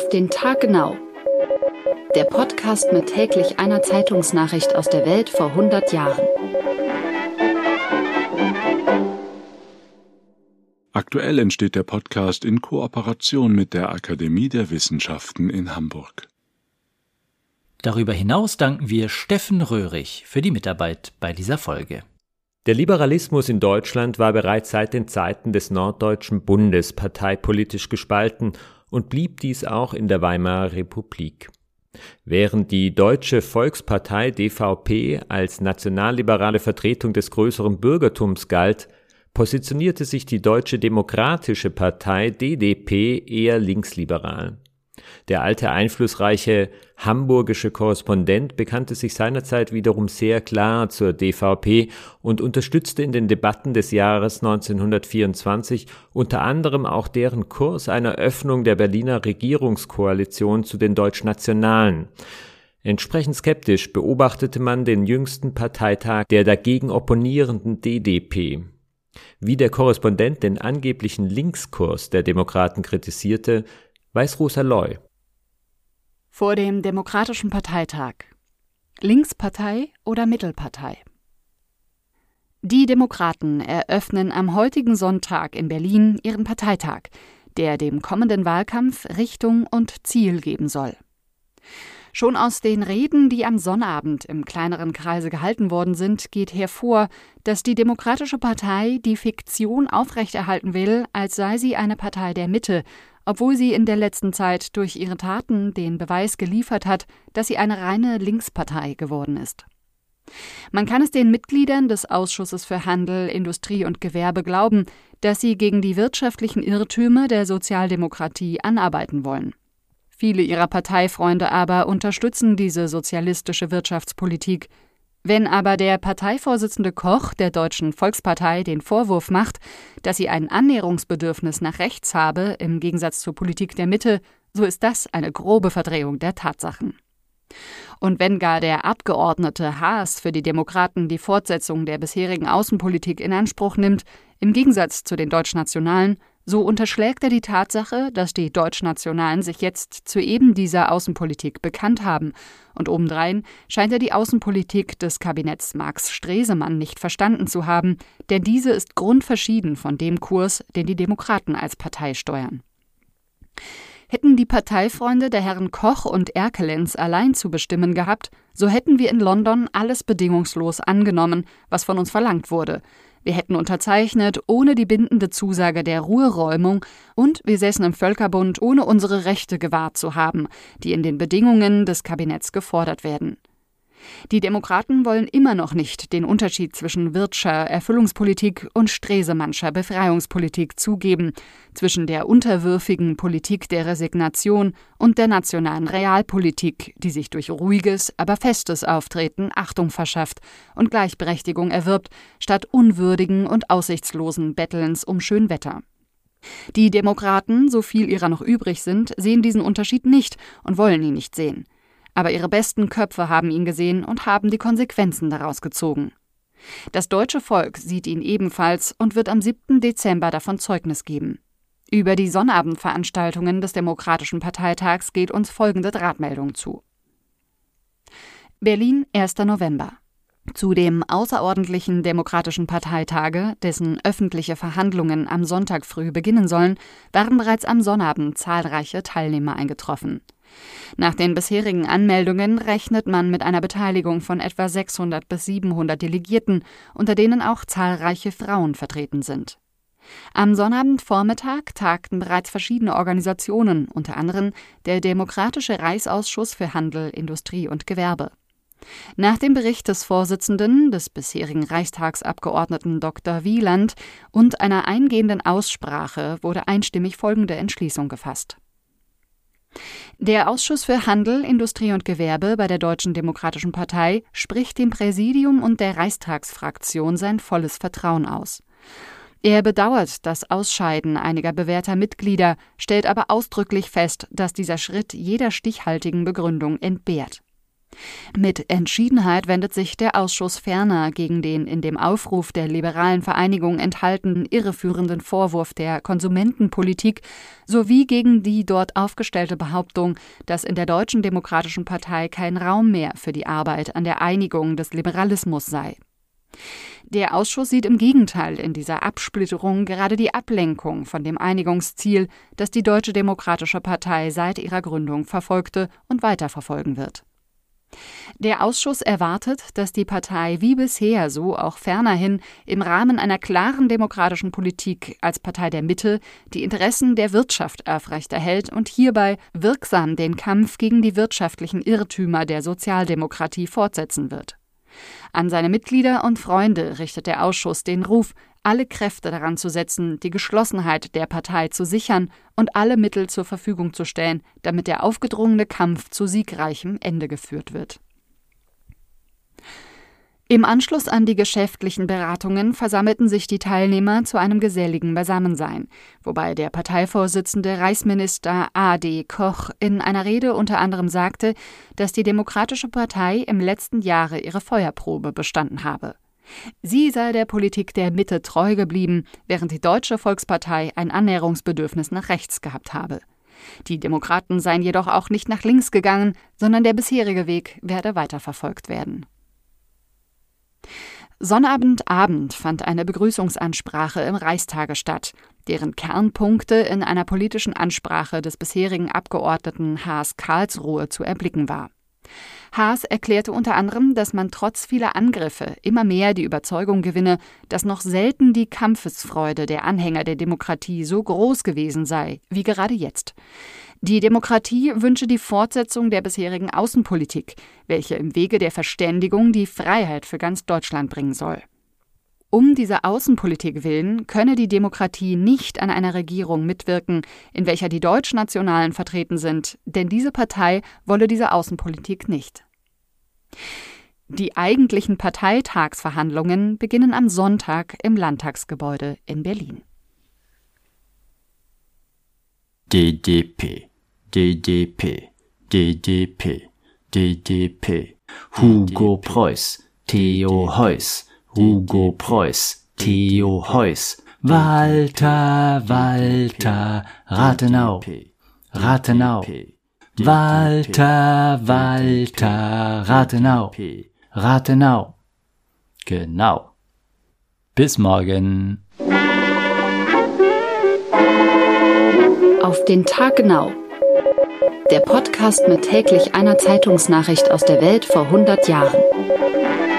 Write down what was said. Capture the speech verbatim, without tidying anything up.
Auf den Tag genau. Der Podcast mit täglich einer Zeitungsnachricht aus der Welt vor hundert Jahren. Aktuell entsteht der Podcast in Kooperation mit der Akademie der Wissenschaften in Hamburg. Darüber hinaus danken wir Steffen Röhrig für die Mitarbeit bei dieser Folge. Der Liberalismus in Deutschland war bereits seit den Zeiten des Norddeutschen Bundes parteipolitisch gespalten und blieb dies auch in der Weimarer Republik. Während die Deutsche Volkspartei D V P als nationalliberale Vertretung des größeren Bürgertums galt, positionierte sich die Deutsche Demokratische Partei D D P eher linksliberal. Der alte einflussreiche hamburgische Korrespondent bekannte sich seinerzeit wiederum sehr klar zur D V P und unterstützte in den Debatten des Jahres neunzehnhundertvierundzwanzig unter anderem auch deren Kurs einer Öffnung der Berliner Regierungskoalition zu den Deutschnationalen. Entsprechend skeptisch beobachtete man den jüngsten Parteitag der dagegen opponierenden D D P. Wie der Korrespondent den angeblichen Linkskurs der Demokraten kritisierte, weiß Rosa Loy. Vor dem Demokratischen Parteitag. Linkspartei oder Mittelpartei? Die Demokraten eröffnen am heutigen Sonntag in Berlin ihren Parteitag, der dem kommenden Wahlkampf Richtung und Ziel geben soll. Schon aus den Reden, die am Sonnabend im kleineren Kreise gehalten worden sind, geht hervor, dass die Demokratische Partei die Fiktion aufrechterhalten will, als sei sie eine Partei der Mitte, obwohl sie in der letzten Zeit durch ihre Taten den Beweis geliefert hat, dass sie eine reine Linkspartei geworden ist. Man kann es den Mitgliedern des Ausschusses für Handel, Industrie und Gewerbe glauben, dass sie gegen die wirtschaftlichen Irrtümer der Sozialdemokratie anarbeiten wollen. Viele ihrer Parteifreunde aber unterstützen diese sozialistische Wirtschaftspolitik. Wenn aber der Parteivorsitzende Koch der Deutschen Volkspartei den Vorwurf macht, dass sie ein Annäherungsbedürfnis nach rechts habe, im Gegensatz zur Politik der Mitte, so ist das eine grobe Verdrehung der Tatsachen. Und wenn gar der Abgeordnete Haas für die Demokraten die Fortsetzung der bisherigen Außenpolitik in Anspruch nimmt, im Gegensatz zu den Deutschnationalen, so unterschlägt er die Tatsache, dass die Deutschnationalen sich jetzt zu eben dieser Außenpolitik bekannt haben. Und obendrein scheint er die Außenpolitik des Kabinetts Marx Stresemann nicht verstanden zu haben, denn diese ist grundverschieden von dem Kurs, den die Demokraten als Partei steuern. Hätten die Parteifreunde der Herren Koch und Erkelenz allein zu bestimmen gehabt, so hätten wir in London alles bedingungslos angenommen, was von uns verlangt wurde. Wir hätten unterzeichnet, ohne die bindende Zusage der Ruheräumung, und wir säßen im Völkerbund, ohne unsere Rechte gewahrt zu haben, die in den Bedingungen des Kabinetts gefordert werden. Die Demokraten wollen immer noch nicht den Unterschied zwischen Wirthscher Erfüllungspolitik und Stresemannscher Befreiungspolitik zugeben, zwischen der unterwürfigen Politik der Resignation und der nationalen Realpolitik, die sich durch ruhiges, aber festes Auftreten Achtung verschafft und Gleichberechtigung erwirbt, statt unwürdigen und aussichtslosen Bettelns um Schönwetter. Die Demokraten, so viel ihrer noch übrig sind, sehen diesen Unterschied nicht und wollen ihn nicht sehen. Aber ihre besten Köpfe haben ihn gesehen und haben die Konsequenzen daraus gezogen. Das deutsche Volk sieht ihn ebenfalls und wird am siebten Dezember davon Zeugnis geben. Über die Sonnabendveranstaltungen des Demokratischen Parteitags geht uns folgende Drahtmeldung zu. Berlin, erster November. Zu dem außerordentlichen Demokratischen Parteitage, dessen öffentliche Verhandlungen am Sonntag früh beginnen sollen, waren bereits am Sonnabend zahlreiche Teilnehmer eingetroffen. Nach den bisherigen Anmeldungen rechnet man mit einer Beteiligung von etwa sechshundert bis siebenhundert Delegierten, unter denen auch zahlreiche Frauen vertreten sind. Am Sonnabendvormittag tagten bereits verschiedene Organisationen, unter anderem der Demokratische Reichsausschuss für Handel, Industrie und Gewerbe. Nach dem Bericht des Vorsitzenden, des bisherigen Reichstagsabgeordneten Doktor Wieland, und einer eingehenden Aussprache wurde einstimmig folgende Entschließung gefasst. Der Ausschuss für Handel, Industrie und Gewerbe bei der Deutschen Demokratischen Partei spricht dem Präsidium und der Reichstagsfraktion sein volles Vertrauen aus. Er bedauert das Ausscheiden einiger bewährter Mitglieder, stellt aber ausdrücklich fest, dass dieser Schritt jeder stichhaltigen Begründung entbehrt. Mit Entschiedenheit wendet sich der Ausschuss ferner gegen den in dem Aufruf der liberalen Vereinigung enthaltenen irreführenden Vorwurf der Konsumentenpolitik sowie gegen die dort aufgestellte Behauptung, dass in der Deutschen Demokratischen Partei kein Raum mehr für die Arbeit an der Einigung des Liberalismus sei. Der Ausschuss sieht im Gegenteil in dieser Absplitterung gerade die Ablenkung von dem Einigungsziel, das die Deutsche Demokratische Partei seit ihrer Gründung verfolgte und weiterverfolgen wird. Der Ausschuss erwartet, dass die Partei wie bisher, so auch fernerhin, im Rahmen einer klaren demokratischen Politik als Partei der Mitte die Interessen der Wirtschaft aufrechterhält und hierbei wirksam den Kampf gegen die wirtschaftlichen Irrtümer der Sozialdemokratie fortsetzen wird. An seine Mitglieder und Freunde richtet der Ausschuss den Ruf, alle Kräfte daran zu setzen, die Geschlossenheit der Partei zu sichern und alle Mittel zur Verfügung zu stellen, damit der aufgedrungene Kampf zu siegreichem Ende geführt wird. Im Anschluss an die geschäftlichen Beratungen versammelten sich die Teilnehmer zu einem geselligen Beisammensein, wobei der Parteivorsitzende Reichsminister A D Koch in einer Rede unter anderem sagte, dass die Demokratische Partei im letzten Jahre ihre Feuerprobe bestanden habe. Sie sei der Politik der Mitte treu geblieben, während die Deutsche Volkspartei ein Annäherungsbedürfnis nach rechts gehabt habe. Die Demokraten seien jedoch auch nicht nach links gegangen, sondern der bisherige Weg werde weiterverfolgt werden. Sonnabendabend fand eine Begrüßungsansprache im Reichstage statt, deren Kernpunkte in einer politischen Ansprache des bisherigen Abgeordneten Haas Karlsruhe zu erblicken war. Haas erklärte unter anderem, dass man trotz vieler Angriffe immer mehr die Überzeugung gewinne, dass noch selten die Kampfesfreude der Anhänger der Demokratie so groß gewesen sei wie gerade jetzt. Die Demokratie wünsche die Fortsetzung der bisherigen Außenpolitik, welche im Wege der Verständigung die Freiheit für ganz Deutschland bringen soll. Um dieser Außenpolitik willen könne die Demokratie nicht an einer Regierung mitwirken, in welcher die Deutschnationalen vertreten sind, denn diese Partei wolle diese Außenpolitik nicht. Die eigentlichen Parteitagsverhandlungen beginnen am Sonntag im Landtagsgebäude in Berlin. D D P, D D P, D D P, D D P, Hugo Preuß, Theo Heuss, Hugo Preuß, Theo Heuss, Walter, Walter, Rathenau, Rathenau, Walter, Walter, Rathenau, Rathenau. Genau. Bis morgen. Auf den Tag genau. Der Podcast mit täglich einer Zeitungsnachricht aus der Welt vor hundert Jahren.